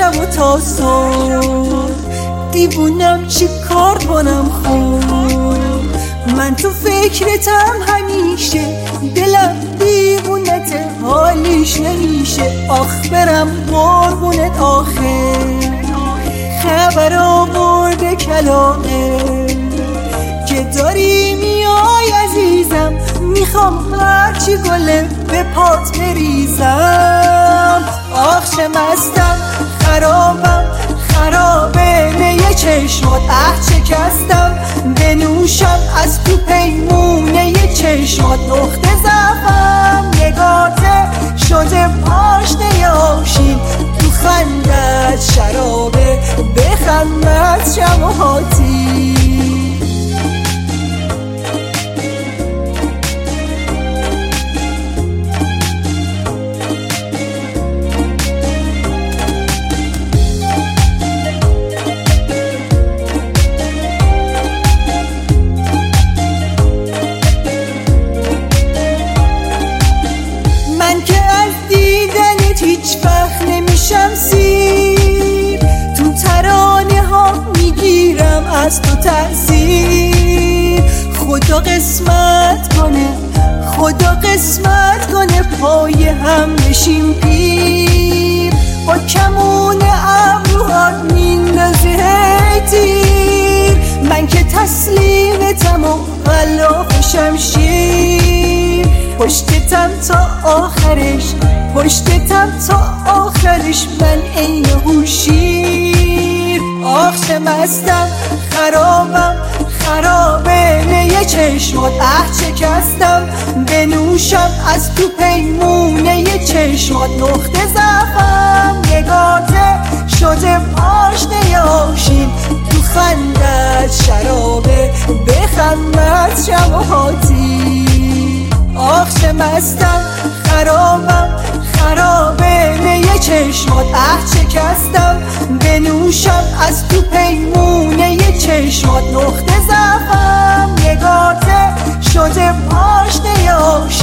شب و تا صبح دیوونم چی کار کنم خوب. من تو فکرتم همیشه، دلم دیوونته حالیش نمیشه. آخ برم قربونت آخه خبر آورده کلاقه که داری میای عزیزم. میخوام هرچی گله به پات بریزم. آخ چه مستم خرابم خرابه میه چشمات. شکستم بنوشم از تو پیمونه چشمات. نقطه ضعفم نگاته شده پاشنه آشین. تو خندت شرابه بخندت شماهاتی. هیچ وقت نمیشم سیر، تو ترانه ها میگیرم از تو تأثیر. خدا قسمت کنه خدا قسمت کنه پای هم بشیم پیر. با کمون ابروهات میندازی تیر. من که تسلیمتم و غلاف شمشیر. پشتتم تا آخرش پشتتم تا آخرش من عین هوشیر. آخ چه مستم خرابم خرابه میه چشمات. شکستم بنوشم از تو پیمونه چشمات. نقطه ضعفم نگاته شده پاشنه آشین. تو خندت شرابه بخندت شماهاتی. آخ چه مستم خرابم خرابه میه چشمات. شکستم بنوشم از تو پیمونه چشمات. نقطه ضعفم نگاته شده پاشنه آشین.